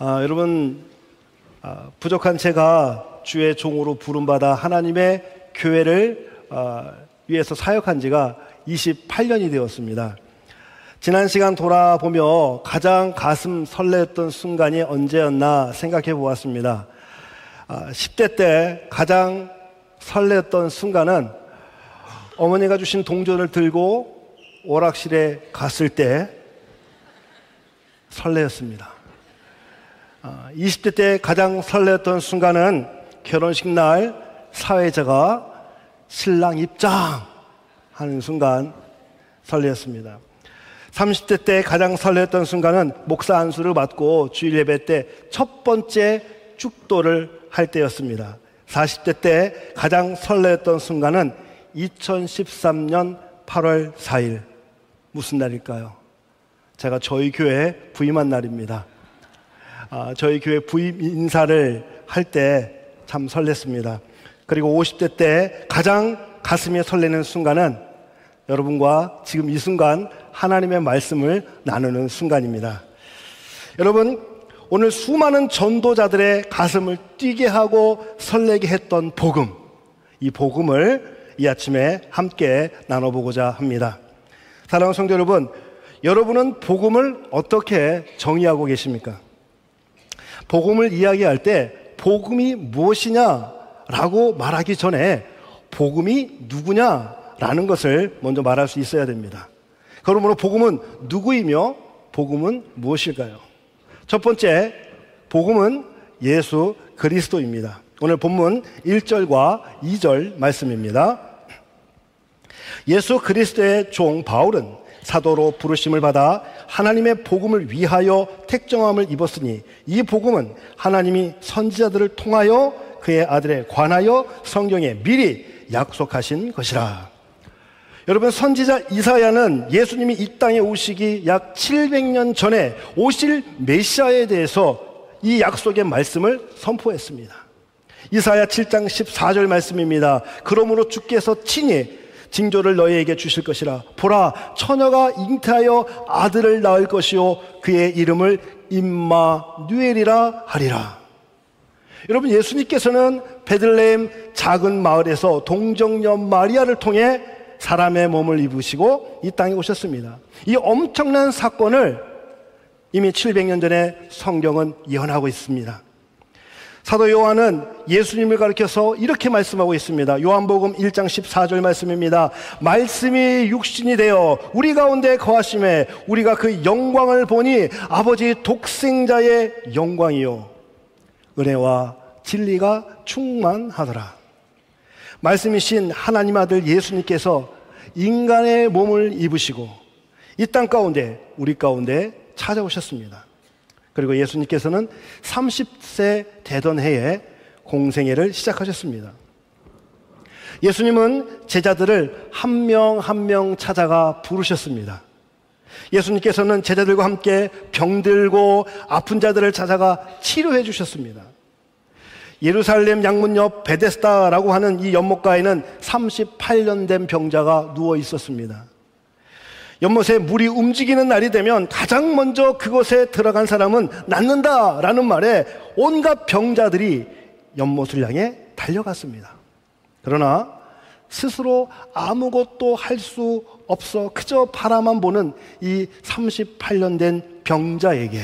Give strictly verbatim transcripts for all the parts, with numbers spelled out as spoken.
아, 여러분, 아, 부족한 제가 주의 종으로 부름받아 하나님의 교회를 아, 위해서 사역한 지가 이십팔 년이 되었습니다. 지난 시간 돌아보며 가장 가슴 설레었던 순간이 언제였나 생각해 보았습니다. 아, 십 대 때 가장 설레었던 순간은 어머니가 주신 동전을 들고 오락실에 갔을 때 설레었습니다. 아, 이십 대 때 가장 설레었던 순간은 결혼식 날 사회자가 신랑 입장하는 순간 설레었습니다. 삼십 대 때 가장 설레었던 순간은 목사 안수를 받고 주일 예배 때 첫 번째 축도를 할 때였습니다. 사십 대 때 가장 설레었던 순간은 이천십삼 년 팔월 사일 무슨 날일까요? 제가 저희 교회에 부임한 날입니다. 아, 저희 교회 부임 인사를 할 때 참 설렜습니다. 그리고 오십 대 때 가장 가슴에 설레는 순간은 여러분과 지금 이 순간 하나님의 말씀을 나누는 순간입니다. 여러분, 오늘 수많은 전도자들의 가슴을 뛰게 하고 설레게 했던 복음, 이 복음을 이 아침에 함께 나눠보고자 합니다. 사랑하는 성도 여러분, 여러분은 복음을 어떻게 정의하고 계십니까? 복음을 이야기할 때 복음이 무엇이냐라고 말하기 전에 복음이 누구냐라는 것을 먼저 말할 수 있어야 됩니다. 그러므로 복음은 누구이며 복음은 무엇일까요? 첫 번째, 복음은 예수 그리스도입니다. 오늘 본문 일 절과 이 절 말씀입니다. 예수 그리스도의 종 바울은 사도로 부르심을 받아 하나님의 복음을 위하여 택정함을 입었으니 이 복음은 하나님이 선지자들을 통하여 그의 아들에 관하여 성경에 미리 약속하신 것이라. 여러분, 선지자 이사야는 예수님이 이 땅에 오시기 약 칠백 년 전에 오실 메시아에 대해서 이 약속의 말씀을 선포했습니다. 이사야 칠 장 십사 절 말씀입니다. 그러므로 주께서 친히 징조를 너희에게 주실 것이라. 보라, 처녀가 잉태하여 아들을 낳을 것이요 그의 이름을 임마누엘이라 하리라. 여러분, 예수님께서는 베들레헴 작은 마을에서 동정녀 마리아를 통해 사람의 몸을 입으시고 이 땅에 오셨습니다. 이 엄청난 사건을 이미 칠백 년 전에 성경은 예언하고 있습니다. 사도 요한은 예수님을 가리켜서 이렇게 말씀하고 있습니다. 요한복음 일 장 십사 절 말씀입니다. 말씀이 육신이 되어 우리 가운데 거하심에 우리가 그 영광을 보니 아버지 독생자의 영광이요 은혜와 진리가 충만하더라. 말씀이신 하나님 아들 예수님께서 인간의 몸을 입으시고 이 땅 가운데 우리 가운데 찾아오셨습니다. 그리고 예수님께서는 삼십 세 되던 해에 공생애를 시작하셨습니다. 예수님은 제자들을 한 명 한 명 찾아가 부르셨습니다. 예수님께서는 제자들과 함께 병들고 아픈 자들을 찾아가 치료해 주셨습니다. 예루살렘 양문 옆 베데스다라고 하는 이 연못가에는 삼십팔 년 된 병자가 누워 있었습니다. 연못에 물이 움직이는 날이 되면 가장 먼저 그곳에 들어간 사람은 낫는다라는 말에 온갖 병자들이 연못을 향해 달려갔습니다. 그러나 스스로 아무것도 할 수 없어 그저 바라만 보는 이 삼십팔 년 된 병자에게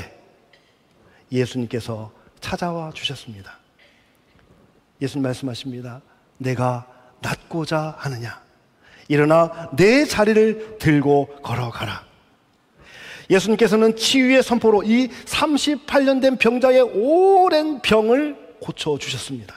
예수님께서 찾아와 주셨습니다. 예수님 말씀하십니다. 내가 낫고자 하느냐? 일어나 내 자리를 들고 걸어가라. 예수님께서는 치유의 선포로 이 삼십팔 년 된 병자의 오랜 병을 고쳐주셨습니다.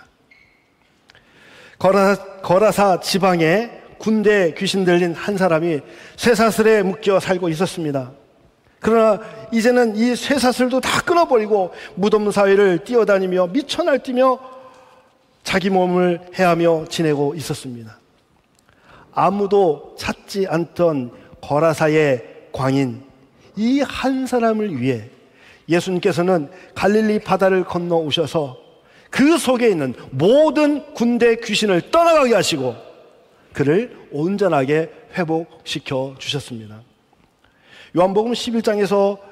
거라, 거라사 지방에 군대 귀신 들린 한 사람이 쇠사슬에 묶여 살고 있었습니다. 그러나 이제는 이 쇠사슬도 다 끊어버리고 무덤 사이를 뛰어다니며 미쳐 날뛰며 자기 몸을 헤아며 지내고 있었습니다. 아무도 찾지 않던 거라사의 광인 이 한 사람을 위해 예수님께서는 갈릴리 바다를 건너 오셔서 그 속에 있는 모든 군대 귀신을 떠나가게 하시고 그를 온전하게 회복시켜 주셨습니다. 요한복음 십일 장에서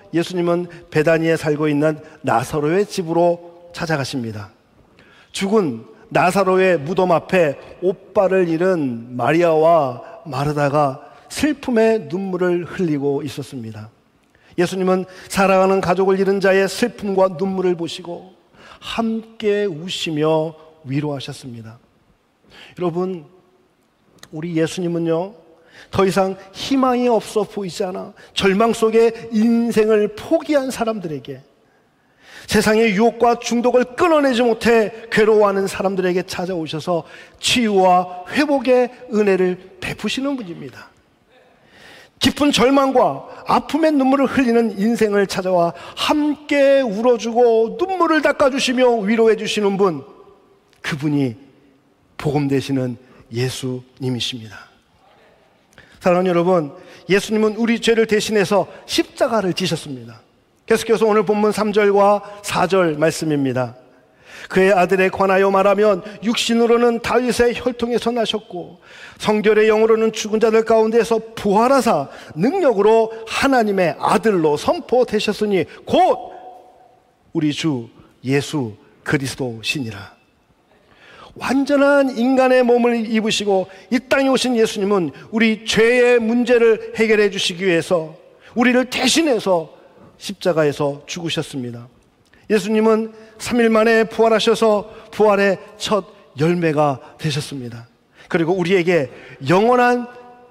예수님은 베다니에 살고 있는 나사로의 집으로 찾아가십니다. 죽은 나사로의 무덤 앞에 오빠를 잃은 마리아와 마르다가 슬픔의 눈물을 흘리고 있었습니다. 예수님은 사랑하는 가족을 잃은 자의 슬픔과 눈물을 보시고 함께 우시며 위로하셨습니다. 여러분, 우리 예수님은요, 더 이상 희망이 없어 보이지 않아 절망 속에 인생을 포기한 사람들에게, 세상의 유혹과 중독을 끊어내지 못해 괴로워하는 사람들에게 찾아오셔서 치유와 회복의 은혜를 베푸시는 분입니다. 깊은 절망과 아픔의 눈물을 흘리는 인생을 찾아와 함께 울어주고 눈물을 닦아주시며 위로해 주시는 분, 그분이 복음 되시는 예수님이십니다. 사랑하는 여러분, 예수님은 우리 죄를 대신해서 십자가를 지셨습니다. 계속해서 오늘 본문 삼 절과 사 절 말씀입니다. 그의 아들에 관하여 말하면 육신으로는 다윗의 혈통에서 나셨고 성결의 영으로는 죽은 자들 가운데서 부활하사 능력으로 하나님의 아들로 선포되셨으니 곧 우리 주 예수 그리스도시니라. 완전한 인간의 몸을 입으시고 이 땅에 오신 예수님은 우리 죄의 문제를 해결해 주시기 위해서 우리를 대신해서 십자가에서 죽으셨습니다. 예수님은 삼 일 만에 부활하셔서 부활의 첫 열매가 되셨습니다. 그리고 우리에게 영원한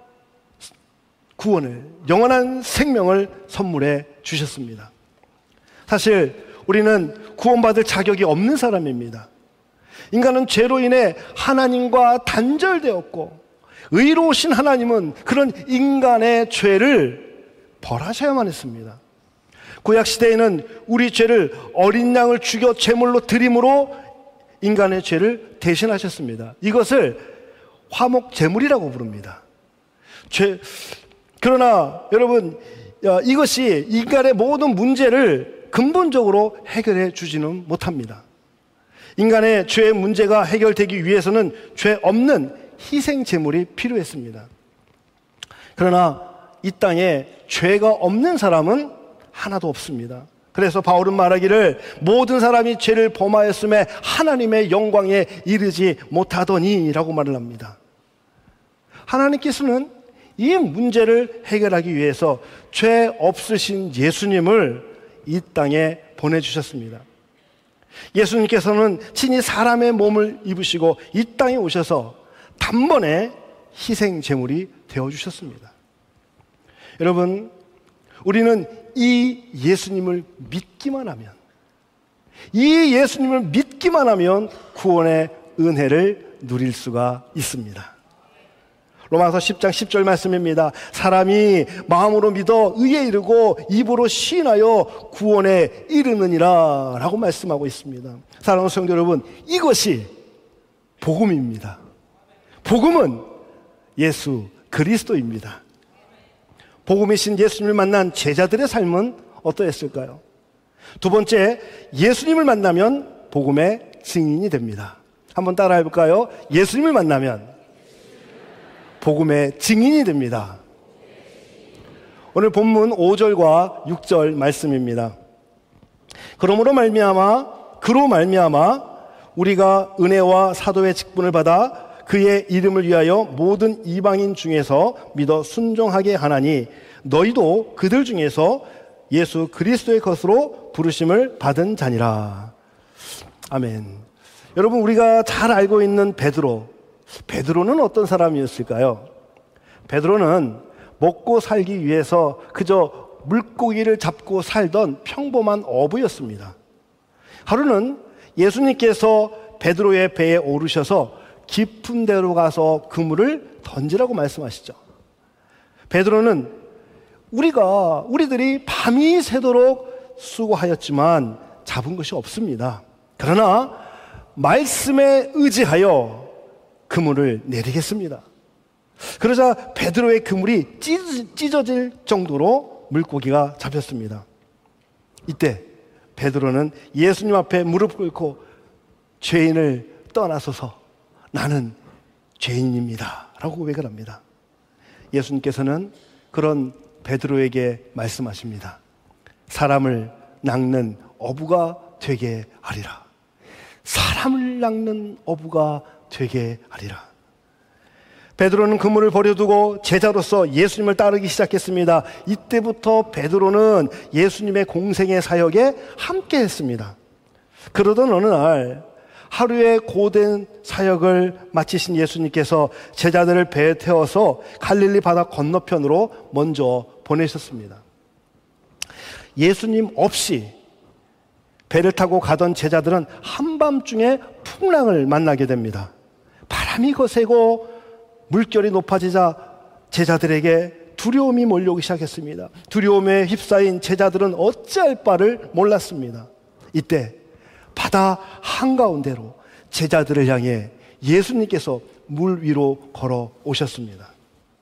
구원을, 영원한 생명을 선물해 주셨습니다. 사실 우리는 구원받을 자격이 없는 사람입니다. 인간은 죄로 인해 하나님과 단절되었고, 의로우신 하나님은 그런 인간의 죄를 벌하셔야만 했습니다. 구약시대에는 우리 죄를 어린 양을 죽여 제물로 드림으로 인간의 죄를 대신하셨습니다. 이것을 화목제물이라고 부릅니다. 죄, 그러나 여러분, 이것이 인간의 모든 문제를 근본적으로 해결해 주지는 못합니다. 인간의 죄의 문제가 해결되기 위해서는 죄 없는 희생제물이 필요했습니다. 그러나 이 땅에 죄가 없는 사람은 하나도 없습니다. 그래서 바울은 말하기를 모든 사람이 죄를 범하였음에 하나님의 영광에 이르지 못하더니 라고 말을 합니다. 하나님께서는 이 문제를 해결하기 위해서 죄 없으신 예수님을 이 땅에 보내주셨습니다. 예수님께서는 친히 사람의 몸을 입으시고 이 땅에 오셔서 단번에 희생제물이 되어주셨습니다. 여러분, 우리는 이 예수님을 믿기만 하면, 이 예수님을 믿기만 하면 구원의 은혜를 누릴 수가 있습니다. 로마서 십 장 십 절 말씀입니다. 사람이 마음으로 믿어 의에 이르고 입으로 시인하여 구원에 이르느니라 라고 말씀하고 있습니다. 사랑하는 성도 여러분, 이것이 복음입니다. 복음은 예수 그리스도입니다. 복음이신 예수님을 만난 제자들의 삶은 어떠했을까요? 두 번째, 예수님을 만나면 복음의 증인이 됩니다. 한번 따라 해볼까요? 예수님을 만나면 복음의 증인이 됩니다. 오늘 본문 오 절과 육 절 말씀입니다. 그러므로 말미암아 그로 말미암아 우리가 은혜와 사도의 직분을 받아 그의 이름을 위하여 모든 이방인 중에서 믿어 순종하게 하나니 너희도 그들 중에서 예수 그리스도의 것으로 부르심을 받은 자니라. 아멘. 여러분, 우리가 잘 알고 있는 베드로, 베드로는 어떤 사람이었을까요? 베드로는 먹고 살기 위해서 그저 물고기를 잡고 살던 평범한 어부였습니다. 하루는 예수님께서 베드로의 배에 오르셔서 깊은 데로 가서 그물을 던지라고 말씀하시죠. 베드로는 우리가, 우리들이 밤이 새도록 수고하였지만 잡은 것이 없습니다. 그러나 말씀에 의지하여 그물을 내리겠습니다. 그러자 베드로의 그물이 찢어질 정도로 물고기가 잡혔습니다. 이때 베드로는 예수님 앞에 무릎 꿇고 죄인을 떠나소서 나는 죄인입니다 라고 고백을 합니다. 예수님께서는 그런 베드로에게 말씀하십니다. 사람을 낚는 어부가 되게 하리라. 사람을 낚는 어부가 되게 하리라. 베드로는 그물을 버려두고 제자로서 예수님을 따르기 시작했습니다. 이때부터 베드로는 예수님의 공생의 사역에 함께 했습니다. 그러던 어느 날 하루의 고된 사역을 마치신 예수님께서 제자들을 배에 태워서 갈릴리 바다 건너편으로 먼저 보내셨습니다. 예수님 없이 배를 타고 가던 제자들은 한밤중에 풍랑을 만나게 됩니다. 바람이 거세고 물결이 높아지자 제자들에게 두려움이 몰려오기 시작했습니다. 두려움에 휩싸인 제자들은 어찌할 바를 몰랐습니다. 이때 바다 한가운데로 제자들을 향해 예수님께서 물 위로 걸어 오셨습니다.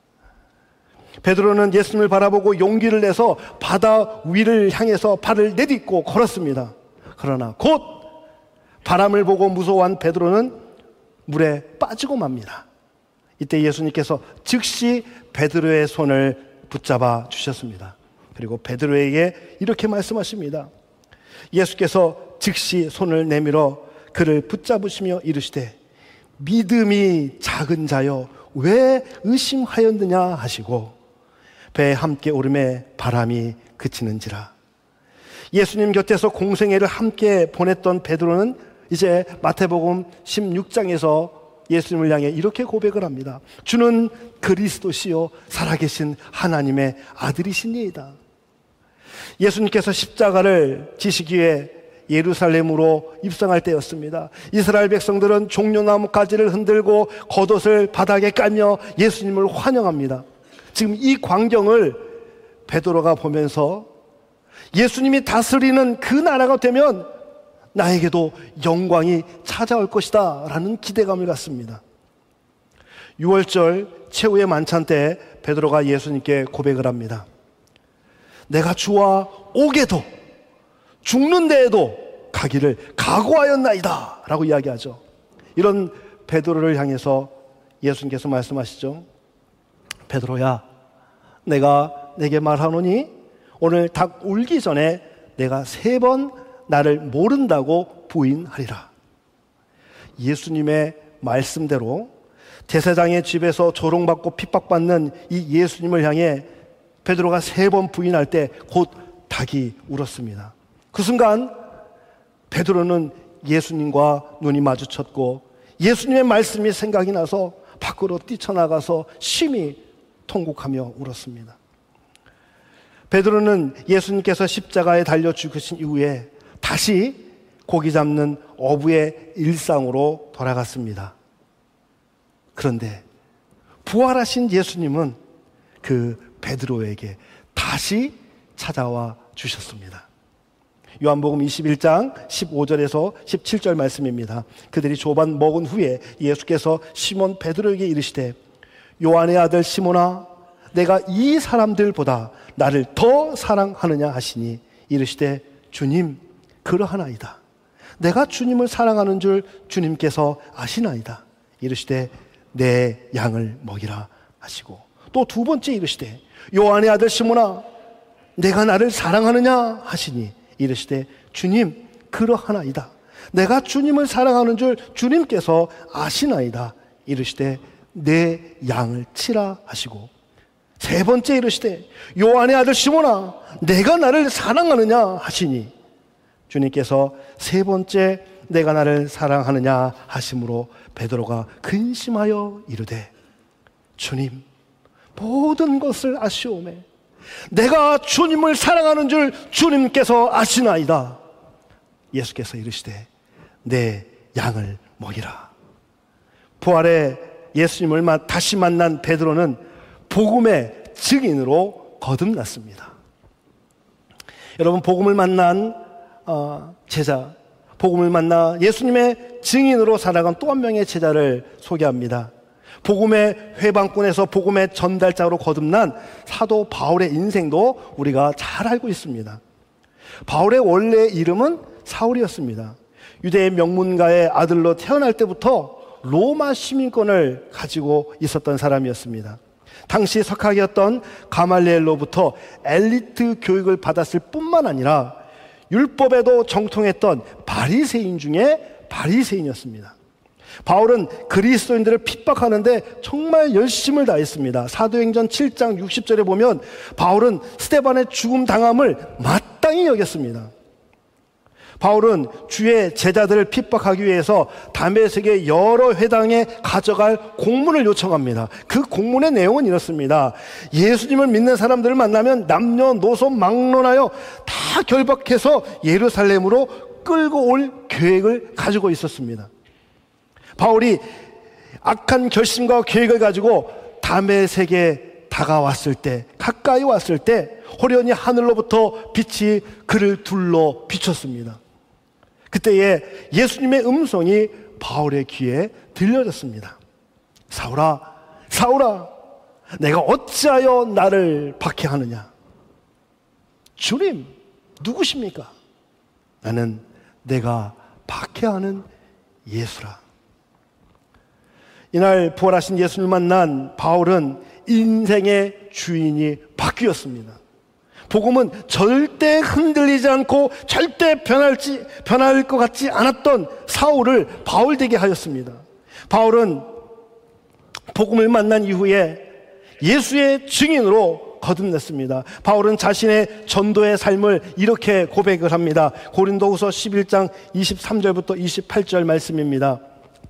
베드로는 예수님을 바라보고 용기를 내서 바다 위를 향해서 발을 내딛고 걸었습니다. 그러나 곧 바람을 보고 무서워한 베드로는 물에 빠지고 맙니다. 이때 예수님께서 즉시 베드로의 손을 붙잡아 주셨습니다. 그리고 베드로에게 이렇게 말씀하십니다. 예수께서 즉시 손을 내밀어 그를 붙잡으시며 이르시되 믿음이 작은 자여 왜 의심하였느냐 하시고 배에 함께 오름에 바람이 그치는지라. 예수님 곁에서 공생애를 함께 보냈던 베드로는 이제 마태복음 십육 장에서 예수님을 향해 이렇게 고백을 합니다. 주는 그리스도시요 살아계신 하나님의 아들이시니이다. 예수님께서 십자가를 지시기 위해 예루살렘으로 입성할 때였습니다. 이스라엘 백성들은 종려나무 가지를 흔들고 겉옷을 바닥에 깔며 예수님을 환영합니다. 지금 이 광경을 베드로가 보면서 예수님이 다스리는 그 나라가 되면 나에게도 영광이 찾아올 것이다 라는 기대감을 갖습니다. 유월절 최후의 만찬 때 베드로가 예수님께 고백을 합니다. 내가 주와 오게도 죽는 데에도 가기를 각오하였나이다 라고 이야기하죠. 이런 베드로를 향해서 예수님께서 말씀하시죠. 베드로야, 내가 내게 말하노니 오늘 닭 울기 전에 내가 세 번 나를 모른다고 부인하리라. 예수님의 말씀대로 제사장의 집에서 조롱받고 핍박받는 이 예수님을 향해 베드로가 세 번 부인할 때 곧 닭이 울었습니다. 그 순간 베드로는 예수님과 눈이 마주쳤고 예수님의 말씀이 생각이 나서 밖으로 뛰쳐나가서 심히 통곡하며 울었습니다. 베드로는 예수님께서 십자가에 달려 죽으신 이후에 다시 고기 잡는 어부의 일상으로 돌아갔습니다. 그런데 부활하신 예수님은 그 베드로에게 다시 찾아와 주셨습니다. 요한복음 이십일 장 십오 절에서 십칠 절 말씀입니다. 그들이 조반 먹은 후에 예수께서 시몬 베드로에게 이르시되 요한의 아들 시몬아 내가 이 사람들보다 나를 더 사랑하느냐 하시니 이르시되 주님 그러하나이다. 내가 주님을 사랑하는 줄 주님께서 아시나이다. 이르시되 내 양을 먹이라 하시고 또 두 번째 이르시되 요한의 아들 시몬아 내가 나를 사랑하느냐 하시니 이르시되 주님 그러하나이다. 내가 주님을 사랑하는 줄 주님께서 아시나이다. 이르시되 내 양을 치라 하시고 세 번째 이르시되 요한의 아들 시몬아 내가 나를 사랑하느냐 하시니 주님께서 세 번째 내가 나를 사랑하느냐 하심으로 베드로가 근심하여 이르되 주님 모든 것을 아시오매 내가 주님을 사랑하는 줄 주님께서 아시나이다. 예수께서 이르시되 내 양을 먹이라. 부활의 예수님을 다시 만난 베드로는 복음의 증인으로 거듭났습니다. 여러분, 복음을 만난 어, 제자, 복음을 만나 예수님의 증인으로 살아간 또 한 명의 제자를 소개합니다. 복음의 회방꾼에서 복음의 전달자로 거듭난 사도 바울의 인생도 우리가 잘 알고 있습니다. 바울의 원래 이름은 사울이었습니다. 유대의 명문가의 아들로 태어날 때부터 로마 시민권을 가지고 있었던 사람이었습니다. 당시 석학이었던 가말리엘로부터 엘리트 교육을 받았을 뿐만 아니라 율법에도 정통했던 바리새인 중에 바리새인이었습니다. 바울은 그리스도인들을 핍박하는데 정말 열심을 다했습니다. 사도행전 칠 장 육십 절에 보면 바울은 스데반의 죽음 당함을 마땅히 여겼습니다. 바울은 주의 제자들을 핍박하기 위해서 다메섹의 여러 회당에 가져갈 공문을 요청합니다. 그 공문의 내용은 이렇습니다. 예수님을 믿는 사람들을 만나면 남녀노소 막론하여 다 결박해서 예루살렘으로 끌고 올 계획을 가지고 있었습니다. 바울이 악한 결심과 계획을 가지고 다메섹에 다가왔을 때, 가까이 왔을 때 호련히 하늘로부터 빛이 그를 둘러 비췄습니다. 그때에 예수님의 음성이 바울의 귀에 들려졌습니다. 사울아, 사울아, 내가 어찌하여 나를 박해하느냐? 주님, 누구십니까? 나는 내가 박해하는 예수라. 이날 부활하신 예수를 만난 바울은 인생의 주인이 바뀌었습니다. 복음은 절대 흔들리지 않고 절대 변할지, 변할 것 같지 않았던 사울을 바울되게 하였습니다. 바울은 복음을 만난 이후에 예수의 증인으로 거듭났습니다. 바울은 자신의 전도의 삶을 이렇게 고백을 합니다. 고린도후서 십일 장 이십삼 절부터 이십팔 절 말씀입니다.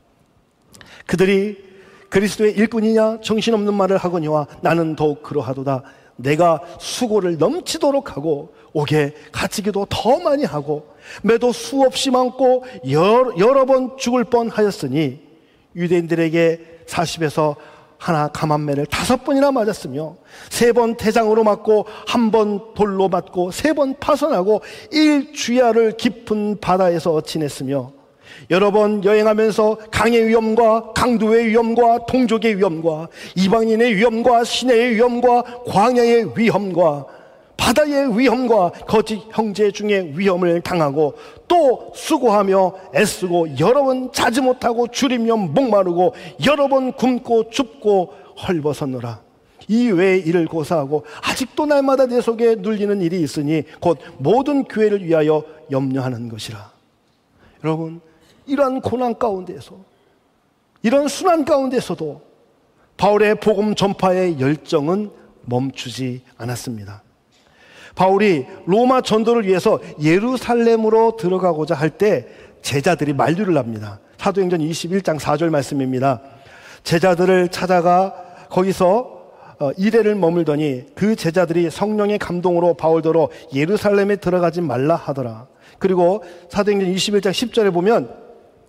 그들이 그리스도의 일꾼이냐 정신없는 말을 하거니와 나는 더욱 그러하도다. 내가 수고를 넘치도록 하고 옥에 갇히기도 더 많이 하고 매도 수없이 많고 여러, 여러 번 죽을 뻔하였으니 유대인들에게 사십에서 하나 감한매를 다섯 번이나 맞았으며 세 번 태장으로 맞고 한 번 돌로 맞고 세 번 파선하고 일 주야를 깊은 바다에서 지냈으며 여러 번 여행하면서 강의 위험과 강도의 위험과 동족의 위험과 이방인의 위험과 시내의 위험과 광야의 위험과 바다의 위험과 거짓 형제 중에 위험을 당하고 또 수고하며 애쓰고 여러 번 자지 못하고 줄이며 목마르고 여러 번 굶고 춥고 헐벗었노라. 이 외의 일을 고사하고 아직도 날마다 내 속에 눌리는 일이 있으니 곧 모든 교회를 위하여 염려하는 것이라. 여러분, 이러한 고난 가운데서, 이런 순환 가운데서도 바울의 복음 전파의 열정은 멈추지 않았습니다. 바울이 로마 전도를 위해서 예루살렘으로 들어가고자 할 때 제자들이 만류를 합니다. 사도행전 이십일 장 사 절 말씀입니다. 제자들을 찾아가 거기서 이래를 머물더니 그 제자들이 성령의 감동으로 바울더러 예루살렘에 들어가지 말라 하더라. 그리고 사도행전 이십일 장 십 절에 보면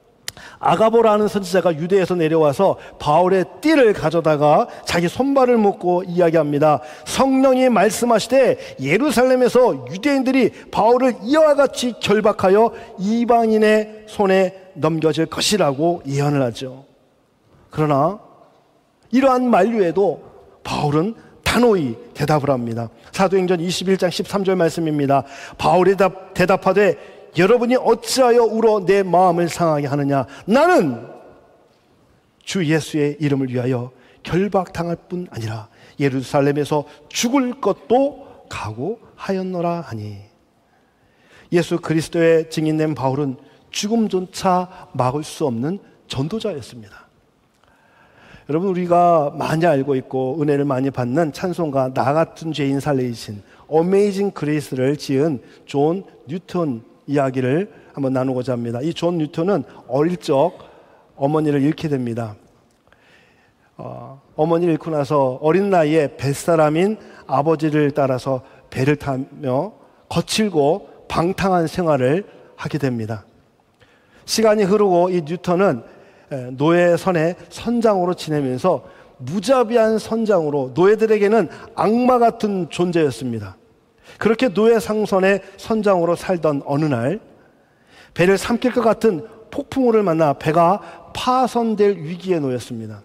아가보라는 선지자가 유대에서 내려와서 바울의 띠를 가져다가 자기 손발을 묶고 이야기합니다. 성령이 말씀하시되 예루살렘에서 유대인들이 바울을 이와 같이 결박하여 이방인의 손에 넘겨질 것이라고 예언을 하죠. 그러나 이러한 만류에도 바울은 단호히 대답을 합니다. 사도행전 이십일 장 십삼 절 말씀입니다. 바울이 대답하되 여러분이 어찌하여 울어 내 마음을 상하게 하느냐? 나는 주 예수의 이름을 위하여 결박당할 뿐 아니라 예루살렘에서 죽을 것도 각오하였노라 하니. 예수 그리스도의 증인된 바울은 죽음조차 막을 수 없는 전도자였습니다. 여러분, 우리가 많이 알고 있고 은혜를 많이 받는 찬송가 나 같은 죄인 살리신 어메이징 그레이스를 지은 존 뉴턴 이야기를 한번 나누고자 합니다. 이 존 뉴턴은 어릴 적 어머니를 잃게 됩니다. 어, 어머니를 잃고 나서 어린 나이에 뱃사람인 아버지를 따라서 배를 타며 거칠고 방탕한 생활을 하게 됩니다. 시간이 흐르고 이 뉴턴은 노예선의 선장으로 지내면서 무자비한 선장으로 노예들에게는 악마 같은 존재였습니다. 그렇게 노예 상선의 선장으로 살던 어느 날 배를 삼킬 것 같은 폭풍우를 만나 배가 파손될 위기에 놓였습니다.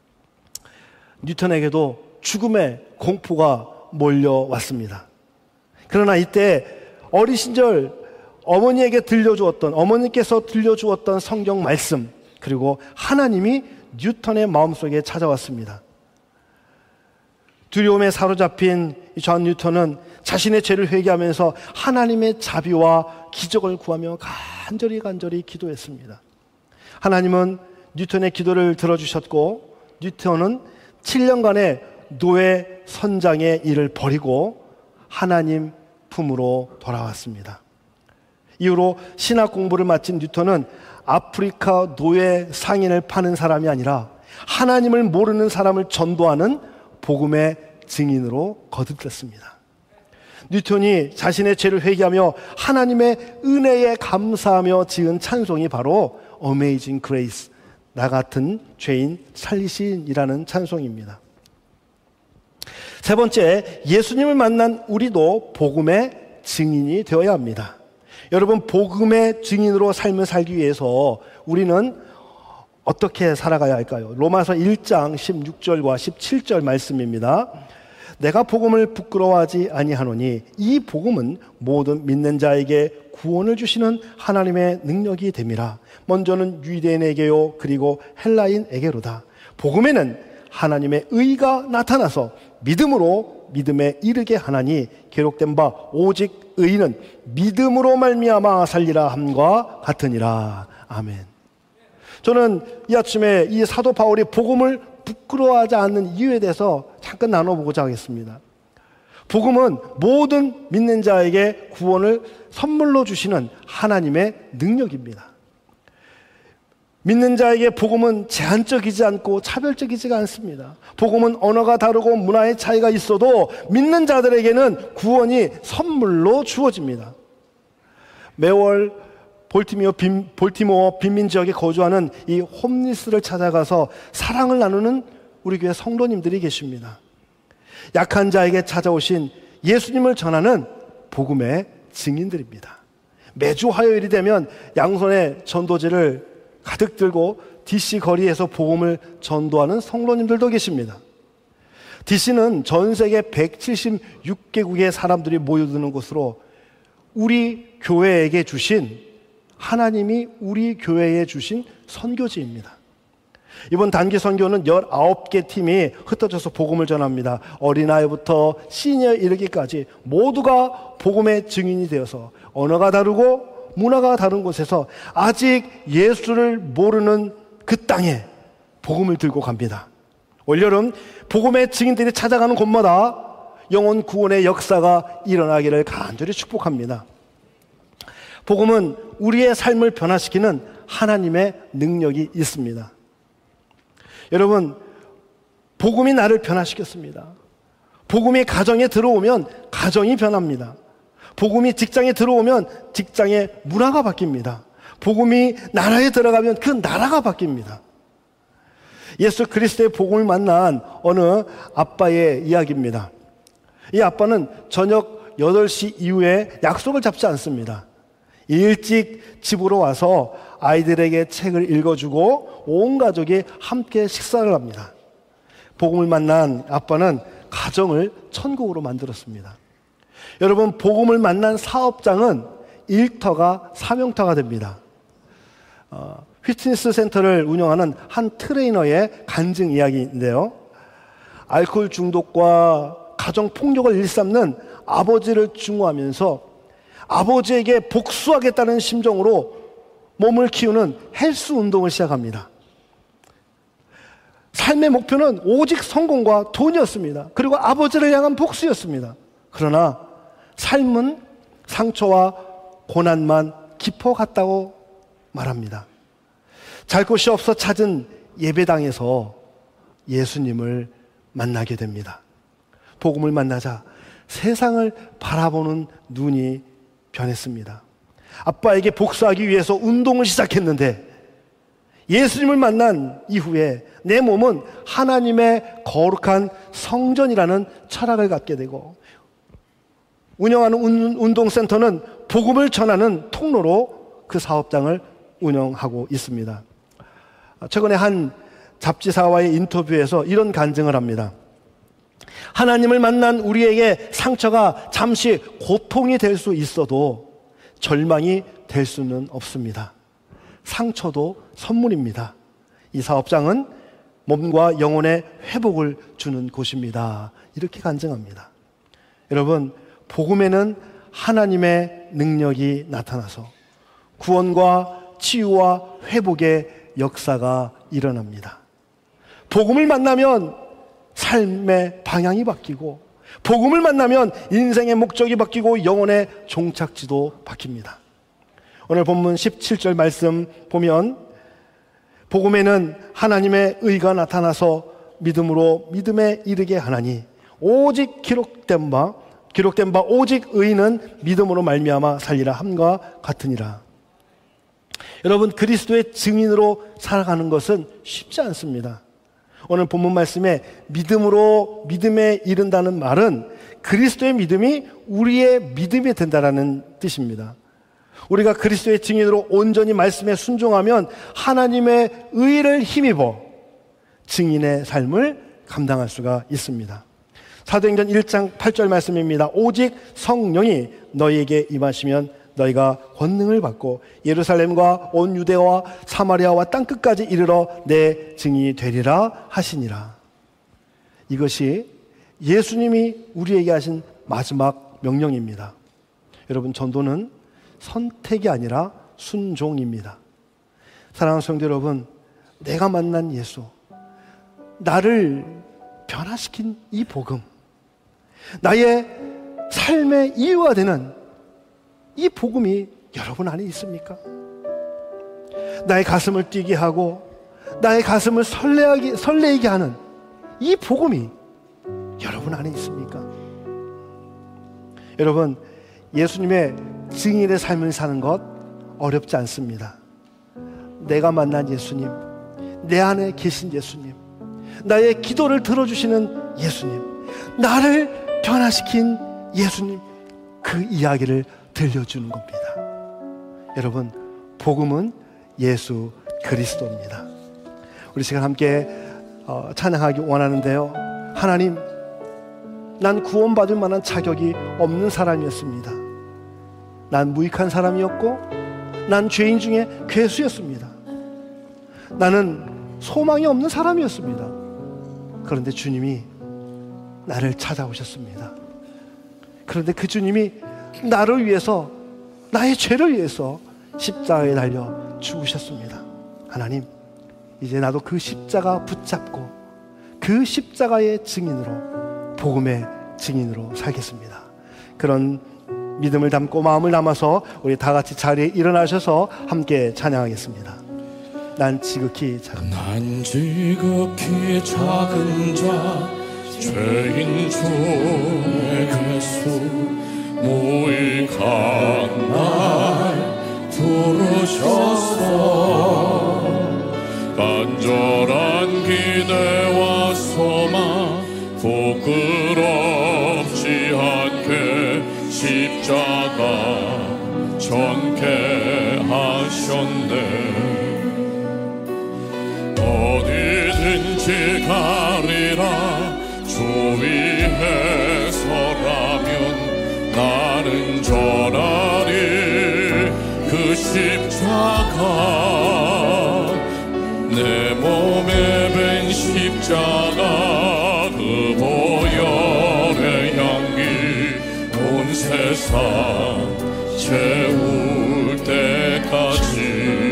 뉴턴에게도 죽음의 공포가 몰려왔습니다. 그러나 이때 어린 시절 어머니에게 들려주었던, 어머니께서 들려주었던 성경 말씀, 그리고 하나님이 뉴턴의 마음속에 찾아왔습니다. 두려움에 사로잡힌 존 뉴턴은 자신의 죄를 회개하면서 하나님의 자비와 기적을 구하며 간절히 간절히 기도했습니다. 하나님은 뉴턴의 기도를 들어주셨고 뉴턴은 칠 년간의 노예 선장의 일을 버리고 하나님 품으로 돌아왔습니다. 이후로 신학 공부를 마친 뉴턴은 아프리카 노예 상인을 파는 사람이 아니라 하나님을 모르는 사람을 전도하는 복음의 증인으로 거듭됐습니다. 뉴턴이 자신의 죄를 회개하며 하나님의 은혜에 감사하며 지은 찬송이 바로 Amazing Grace, 나 같은 죄인 살리신이라는 찬송입니다. 세 번째, 예수님을 만난 우리도 복음의 증인이 되어야 합니다. 여러분, 복음의 증인으로 삶을 살기 위해서 우리는 어떻게 살아가야 할까요? 로마서 일 장 십육 절과 십칠 절 말씀입니다. 내가 복음을 부끄러워하지 아니하노니 이 복음은 모든 믿는 자에게 구원을 주시는 하나님의 능력이 됨이라. 먼저는 유대인에게요 그리고 헬라인에게로다. 복음에는 하나님의 의가 나타나서 믿음으로 믿음에 이르게 하나니 기록된 바 오직 의인은 믿음으로 말미암아 살리라 함과 같으니라. 아멘. 저는 이 아침에 이 사도 바울이 복음을 부끄러워하지 않는 이유에 대해서 잠깐 나눠보고자 하겠습니다. 복음은 모든 믿는 자에게 구원을 선물로 주시는 하나님의 능력입니다. 믿는 자에게 복음은 제한적이지 않고 차별적이지가 않습니다. 복음은 언어가 다르고 문화의 차이가 있어도 믿는 자들에게는 구원이 선물로 주어집니다. 매월 볼티모어, 빈, 볼티모어 빈민 지역에 거주하는 이 홈리스를 찾아가서 사랑을 나누는 우리 교회 성도님들이 계십니다. 약한 자에게 찾아오신 예수님을 전하는 복음의 증인들입니다. 매주 화요일이 되면 양손에 전도지를 가득 들고 디씨 거리에서 복음을 전도하는 성도님들도 계십니다. 디씨는 전 세계 백칠십육 개국의 사람들이 모여드는 곳으로 우리 교회에게 주신, 하나님이 우리 교회에 주신 선교지입니다. 이번 단기 선교는 열아홉 개 팀이 흩어져서 복음을 전합니다. 어린아이부터 시니어 이르기까지 모두가 복음의 증인이 되어서 언어가 다르고 문화가 다른 곳에서 아직 예수를 모르는 그 땅에 복음을 들고 갑니다. 올여름 복음의 증인들이 찾아가는 곳마다 영혼 구원의 역사가 일어나기를 간절히 축복합니다. 복음은 우리의 삶을 변화시키는 하나님의 능력이 있습니다. 여러분, 복음이 나를 변화시켰습니다. 복음이 가정에 들어오면 가정이 변합니다. 복음이 직장에 들어오면 직장의 문화가 바뀝니다. 복음이 나라에 들어가면 그 나라가 바뀝니다. 예수 그리스도의 복음을 만난 어느 아빠의 이야기입니다. 이 아빠는 저녁 여덟 시 이후에 약속을 잡지 않습니다. 일찍 집으로 와서 아이들에게 책을 읽어주고 온 가족이 함께 식사를 합니다. 복음을 만난 아빠는 가정을 천국으로 만들었습니다. 여러분, 복음을 만난 사업장은 일터가 사명터가 됩니다. 어, 피트니스 센터를 운영하는 한 트레이너의 간증 이야기인데요. 알코올 중독과 가정 폭력을 일삼는 아버지를 증오하면서 아버지에게 복수하겠다는 심정으로 몸을 키우는 헬스 운동을 시작합니다. 삶의 목표는 오직 성공과 돈이었습니다. 그리고 아버지를 향한 복수였습니다. 그러나 삶은 상처와 고난만 깊어갔다고 말합니다. 잘 곳이 없어 찾은 예배당에서 예수님을 만나게 됩니다. 복음을 만나자 세상을 바라보는 눈이 변했습니다. 아빠에게 복수하기 위해서 운동을 시작했는데 예수님을 만난 이후에 내 몸은 하나님의 거룩한 성전이라는 철학을 갖게 되고 운영하는 운동센터는 복음을 전하는 통로로 그 사업장을 운영하고 있습니다. 최근에 한 잡지사와의 인터뷰에서 이런 간증을 합니다. 하나님을 만난 우리에게 상처가 잠시 고통이 될 수 있어도 절망이 될 수는 없습니다. 상처도 선물입니다. 이 사업장은 몸과 영혼의 회복을 주는 곳입니다. 이렇게 간증합니다. 여러분, 복음에는 하나님의 능력이 나타나서 구원과 치유와 회복의 역사가 일어납니다. 복음을 만나면 삶의 방향이 바뀌고, 복음을 만나면 인생의 목적이 바뀌고 영혼의 종착지도 바뀝니다. 오늘 본문 십칠 절 말씀 보면 복음에는 하나님의 의가 나타나서 믿음으로 믿음에 이르게 하나니 오직 기록된 바 기록된 바 오직 의인은 믿음으로 말미암아 살리라 함과 같으니라. 여러분, 그리스도의 증인으로 살아가는 것은 쉽지 않습니다. 오늘 본문 말씀에 믿음으로 믿음에 이른다는 말은 그리스도의 믿음이 우리의 믿음이 된다라는 뜻입니다. 우리가 그리스도의 증인으로 온전히 말씀에 순종하면 하나님의 의를 힘입어 증인의 삶을 감당할 수가 있습니다. 사도행전 일 장 팔 절 말씀입니다. 오직 성령이 너희에게 임하시면 너희가 권능을 받고 예루살렘과 온 유대와 사마리아와 땅끝까지 이르러 내 증인이 되리라 하시니라. 이것이 예수님이 우리에게 하신 마지막 명령입니다. 여러분, 전도는 선택이 아니라 순종입니다. 사랑하는 성도 여러분, 내가 만난 예수, 나를 변화시킨 이 복음, 나의 삶의 이유가 되는 이 복음이 여러분 안에 있습니까? 나의 가슴을 뛰게 하고 나의 가슴을 설레게, 설레게 하는 이 복음이 여러분 안에 있습니까? 여러분, 예수님의 증인의 삶을 사는 것 어렵지 않습니다. 내가 만난 예수님, 내 안에 계신 예수님, 나의 기도를 들어주시는 예수님, 나를 변화시킨 예수님, 그 이야기를 들려주는 겁니다. 여러분, 복음은 예수 그리스도입니다. 우리 시간 함께 어, 찬양하기 원하는데요. 하나님, 난 구원받을 만한 자격이 없는 사람이었습니다. 난 무익한 사람이었고 난 죄인 중에 괴수였습니다. 나는 소망이 없는 사람이었습니다. 그런데 주님이 나를 찾아오셨습니다. 그런데 그 주님이 나를 위해서, 나의 죄를 위해서 십자가에 달려 죽으셨습니다. 하나님, 이제 나도 그 십자가 붙잡고 그 십자가의 증인으로, 복음의 증인으로 살겠습니다. 그런 믿음을 담고 마음을 담아서 우리 다 같이 자리에 일어나셔서 함께 찬양하겠습니다. 난 지극히 작은 자, 난 지극히 작은 자, 죄인 중에 괴수, 무익한 날 부르셔서 간절한 기대와 소망 부끄럽지 않게 십자가 전케 하셨네. 어디든지 가리라 주 위에 서라면 나는 전하리 그 십자가. 내 몸에 밴 십자가 그 보혈의 향기 온 세상 채울 때까지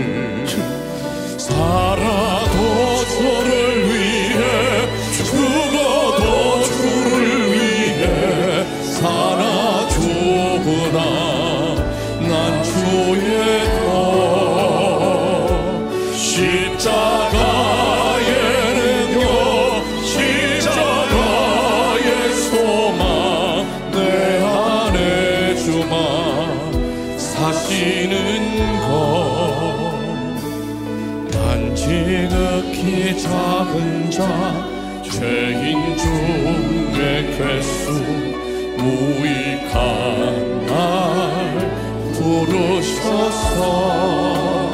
살아도 주를 위해 죽어도 주를 위해 살아 죽으나 난 주의 것. 십자가에는요 십자가의 소망 내 안에 주만 사시는 것. 난 지극히 작은 자, 죄인 중에 괴수, 무익한 날 부르셔서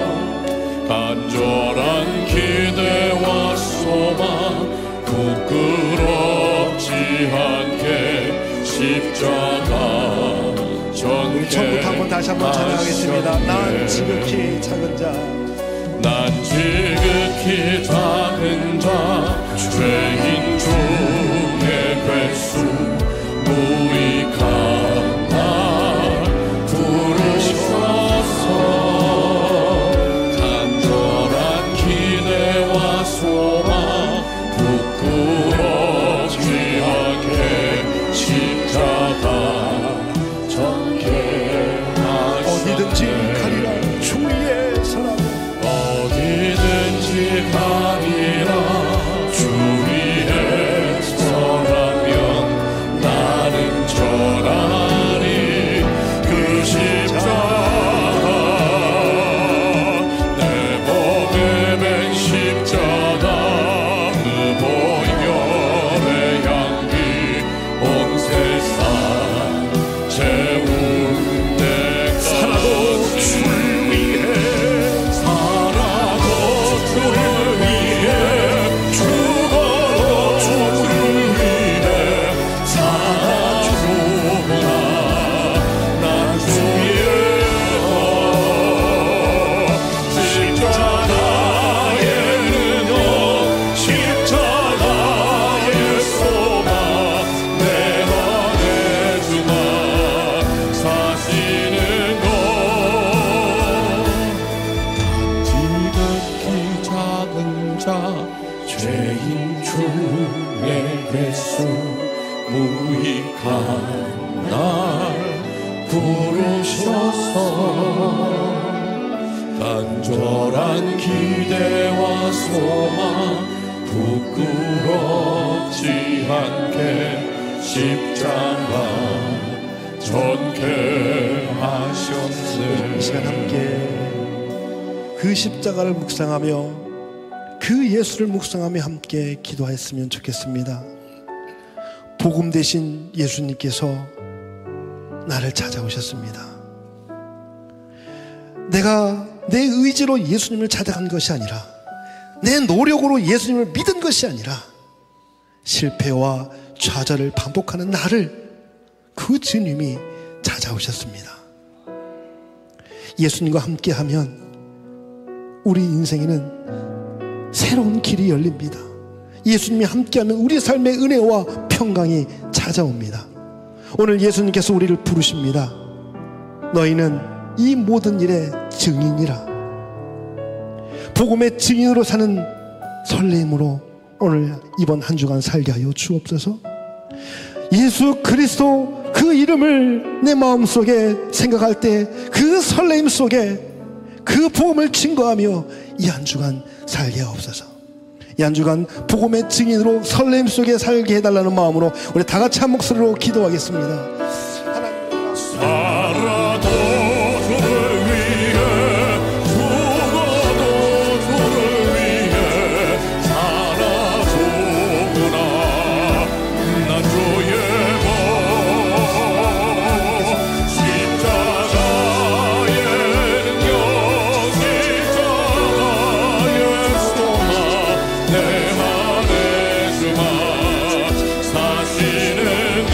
간절한 기대와 소망 부끄럽지 않게 십자가 전개. 처음부터 한번 다시 한번 찬양하겠습니다. 난 지극히 작은 자, 난 지극히 작은 자, 간절한 기대와 소망 부끄럽지 않게 십자가 전개하셨네. 이 시간 함께 그 십자가를 묵상하며 그 예수를 묵상하며 함께 기도했으면 좋겠습니다. 복음 대신 예수님께서 나를 찾아오셨습니다. 내가 내 의지로 예수님을 찾아간 것이 아니라, 내 노력으로 예수님을 믿은 것이 아니라, 실패와 좌절을 반복하는 나를 그 주님이 찾아오셨습니다. 예수님과 함께하면 우리 인생에는 새로운 길이 열립니다. 예수님이 함께하면 우리 삶의 은혜와 평강이 찾아옵니다. 오늘 예수님께서 우리를 부르십니다. 너희는 이 모든 일의 증인이라. 복음의 증인으로 사는 설렘으로 오늘 이번 한 주간 살게 하여 주옵소서. 예수 그리스도 그 이름을 내 마음속에 생각할 때 그 설렘 속에 그 복음을 증거하며 이 한 주간 살게 하옵소서. 이 한 주간 복음의 증인으로 설렘 속에 살게 해달라는 마음으로 우리 다 같이 한 목소리로 기도하겠습니다. 살아도 주를 위해, 죽어도 주를 위해 살아주구나. 난 주의 법 십자가의 능력, 십자가의 소망 내 안에 주마 사시는 것.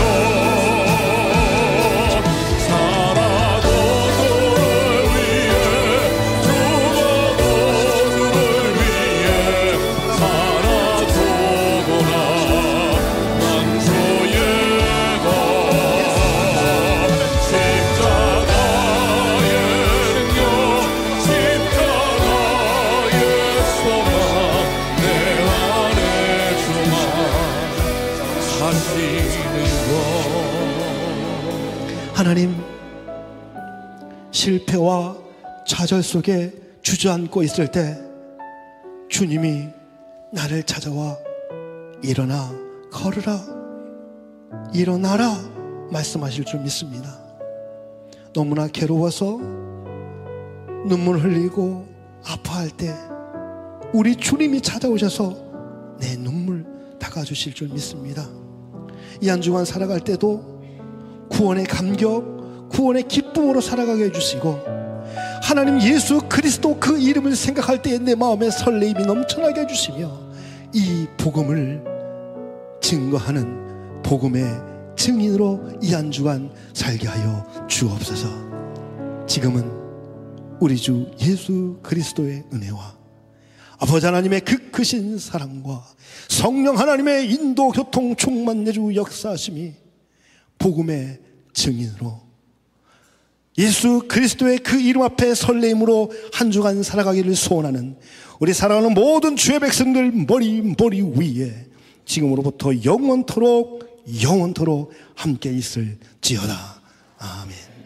하나님, 실패와 좌절 속에 주저앉고 있을 때 주님이 나를 찾아와 일어나 걸으라, 일어나라 말씀하실 줄 믿습니다. 너무나 괴로워서 눈물 흘리고 아파할 때 우리 주님이 찾아오셔서 내 눈물 닦아주실 줄 믿습니다. 이 한 주간 살아갈 때도 구원의 감격, 구원의 기쁨으로 살아가게 해주시고, 하나님 예수 그리스도 그 이름을 생각할 때 내 마음에 설레임이 넘쳐나게 해주시며, 이 복음을 증거하는 복음의 증인으로 이 한 주간 살게 하여 주옵소서. 지금은 우리 주 예수 그리스도의 은혜와 아버지 하나님의 그 크신 사랑과 성령 하나님의 인도 교통 충만 내주 역사하심이 복음의 증인으로 예수 그리스도의 그 이름 앞에 설렘으로 한 주간 살아가기를 소원하는 우리 사랑하는 모든 주의 백성들 머리 머리 위에 지금으로부터 영원토록 영원토록 함께 있을지어다. 아멘.